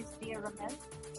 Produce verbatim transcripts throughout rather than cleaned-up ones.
via remote.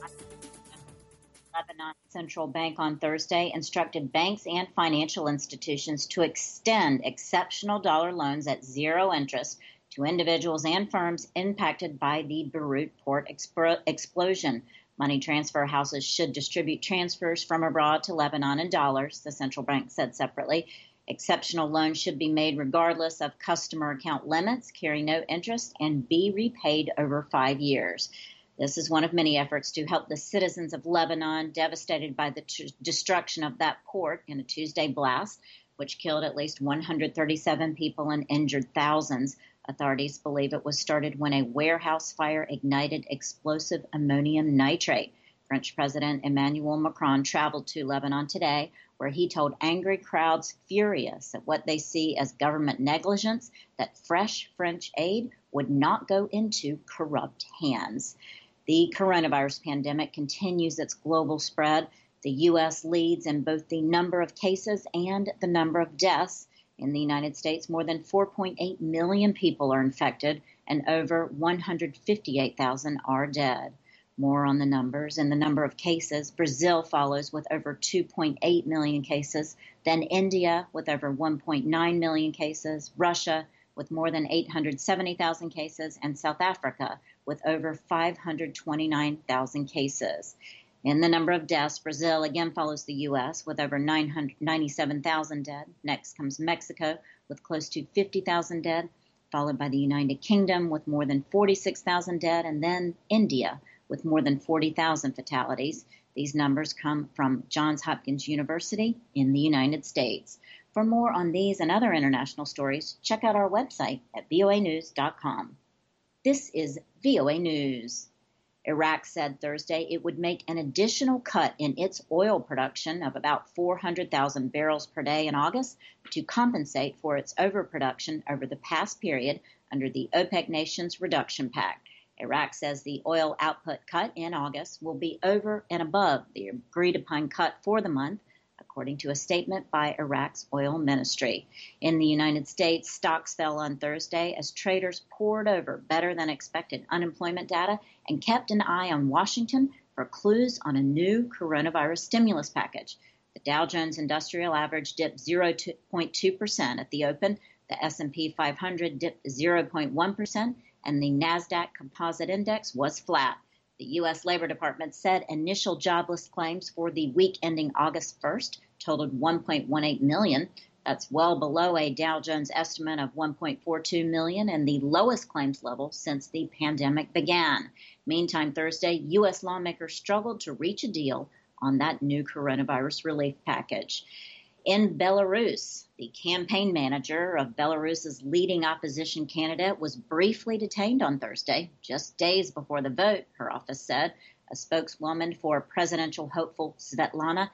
Lebanon Central Bank on Thursday instructed banks and financial institutions to extend exceptional dollar loans at zero interest to individuals and firms impacted by the Beirut port expo- explosion. Money transfer houses should distribute transfers from abroad to Lebanon in dollars, the central bank said separately. Exceptional loans should be made regardless of customer account limits, carry no interest, and be repaid over five years. This is one of many efforts to help the citizens of Lebanon devastated by the tr- destruction of that port in a Tuesday blast, which killed at least one hundred thirty-seven people and injured thousands. Authorities believe it was started when a warehouse fire ignited explosive ammonium nitrate. French President Emmanuel Macron traveled to Lebanon today, where he told angry crowds furious at what they see as government negligence that fresh French aid would not go into corrupt hands. The coronavirus pandemic continues its global spread. The U S leads in both the number of cases and the number of deaths. In the United States, more than four point eight million people are infected and over one hundred fifty-eight thousand are dead. More on the numbers. In the number of cases, Brazil follows with over two point eight million cases, then India with over one point nine million cases, Russia with more than eight hundred seventy thousand cases, and South Africa with over five hundred twenty-nine thousand cases. In the number of deaths, Brazil again follows the U S with over nine hundred ninety-seven thousand dead. Next comes Mexico with close to fifty thousand dead, followed by the United Kingdom with more than forty-six thousand dead, and then India with more than forty thousand fatalities. These numbers come from Johns Hopkins University in the United States. For more on these and other international stories, check out our website at V O A news dot com. This is V O A News. Iraq said Thursday it would make an additional cut in its oil production of about four hundred thousand barrels per day in August to compensate for its overproduction over the past period under the OPEC nations reduction pact. Iraq says the oil output cut in August will be over and above the agreed-upon cut for the month, according to a statement by Iraq's oil ministry. In the United States, stocks fell on Thursday as traders pored over better-than-expected unemployment data and kept an eye on Washington for clues on a new coronavirus stimulus package. The Dow Jones Industrial Average dipped zero point two percent at the open, the S and P five hundred dipped zero point one percent, and the NASDAQ Composite Index was flat. The U S Labor Department said initial jobless claims for the week ending August first totaled one point one eight million. That's well below a Dow Jones estimate of one point four two million and the lowest claims level since the pandemic began. Meantime, Thursday, U S lawmakers struggled to reach a deal on that new coronavirus relief package. In Belarus, the campaign manager of Belarus's leading opposition candidate was briefly detained on Thursday, just days before the vote, her office said. A spokeswoman for presidential hopeful Svetlana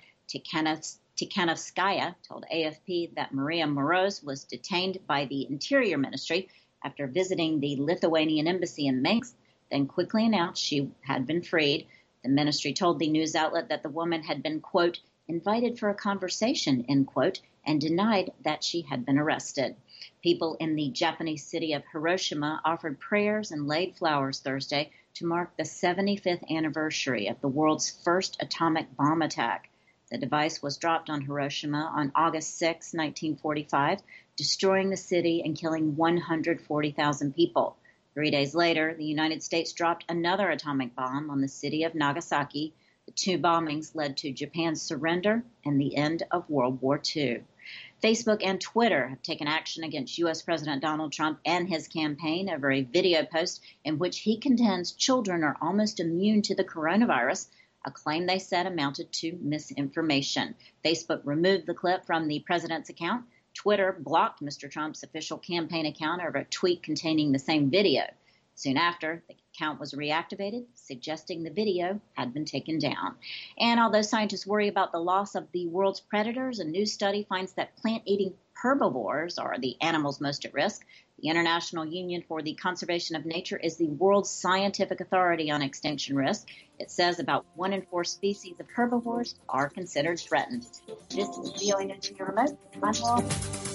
Tikhanovskaya told A F P that Maria Moroz was detained by the Interior Ministry after visiting the Lithuanian embassy in Minsk, then quickly announced she had been freed. The ministry told the news outlet that the woman had been, quote, invited for a conversation, end quote, and denied that she had been arrested. People in the Japanese city of Hiroshima offered prayers and laid flowers Thursday to mark the seventy-fifth anniversary of the world's first atomic bomb attack. The device was dropped on Hiroshima on August sixth, nineteen forty-five, destroying the city and killing one hundred forty thousand people. Three days later, the United States dropped another atomic bomb on the city of Nagasaki. The two bombings led to Japan's surrender and the end of World War Two. Facebook and Twitter have taken action against U S President Donald Trump and his campaign over a video post in which he contends children are almost immune to the coronavirus, a claim they said amounted to misinformation. Facebook removed the clip from the president's account. Twitter blocked Mister Trump's official campaign account over a tweet containing the same video. Soon after, the account was reactivated, suggesting the video had been taken down. And although scientists worry about the loss of the world's predators, a new study finds that plant-eating herbivores are the animals most at risk. The International Union for the Conservation of Nature is the world's scientific authority on extinction risk. It says about one in four species of herbivores are considered threatened. This is V O A News from your remote. I'm Laura.